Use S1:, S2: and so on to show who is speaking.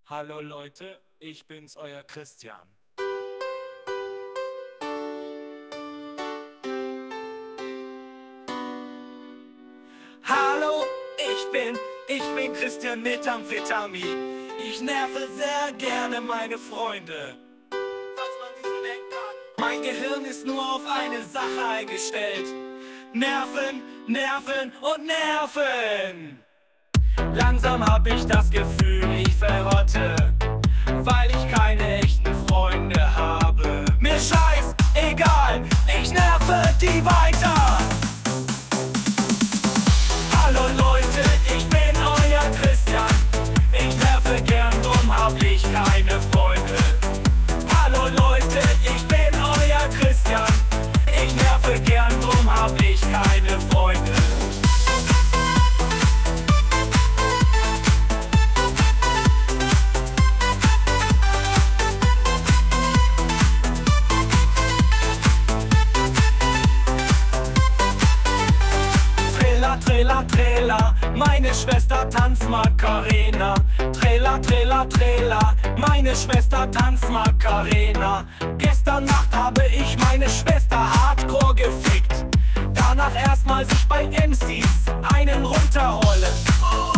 S1: Hallo Leute, ich bin's, euer Christian. Hallo, ich bin Christian mit Amphetamin. Ich nerve sehr gerne meine Freunde. Falls man sich so denkt, mein Gehirn ist nur auf eine Sache eingestellt. Nerven, nerven und nerven. Langsam hab ich das Gefühl, ich verrotte, weil ich keine echten Freunde habe. Mir scheiß egal, ich nerve die weiter. Hallo Leute, ich bin euer Christian. Ich nerve gern, drum hab ich keine Freunde. Hallo Leute, ich bin euer Christian. Ich nerve gern, drum hab ich keine Freunde. Trailer, Trailer, meine Schwester tanzt Macarena. Trailer, Trailer, Trailer, meine Schwester tanzt Macarena. Gestern Nacht habe ich meine Schwester hardcore gefickt. Danach erstmal sich bei MCs einen runterrollen.